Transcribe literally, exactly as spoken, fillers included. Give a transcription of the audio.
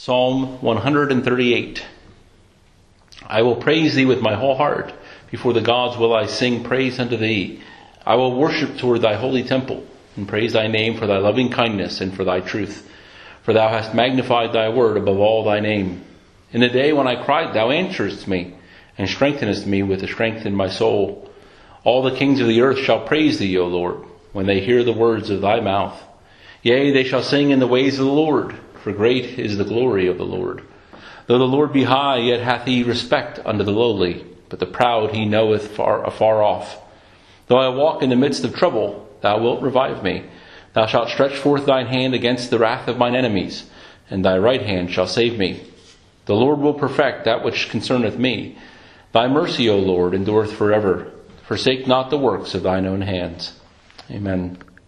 Psalm one thirty-eight. I will praise thee with my whole heart. Before the gods will I sing praise unto thee. I will worship toward thy holy temple, and praise thy name for thy loving kindness and for thy truth. For thou hast magnified thy word above all thy name. In the day when I cried, thou answeredst me, and strengthenest me with the strength in my soul. All the kings of the earth shall praise thee, O Lord, when they hear the words of thy mouth. Yea, they shall sing in the ways of the Lord, for great is the glory of the Lord. Though the Lord be high, yet hath he respect unto the lowly, but the proud he knoweth far afar off. Though I walk in the midst of trouble, thou wilt revive me. Thou shalt stretch forth thine hand against the wrath of mine enemies, and thy right hand shall save me. The Lord will perfect that which concerneth me. Thy mercy, O Lord, endureth forever. Forsake not the works of thine own hands. Amen.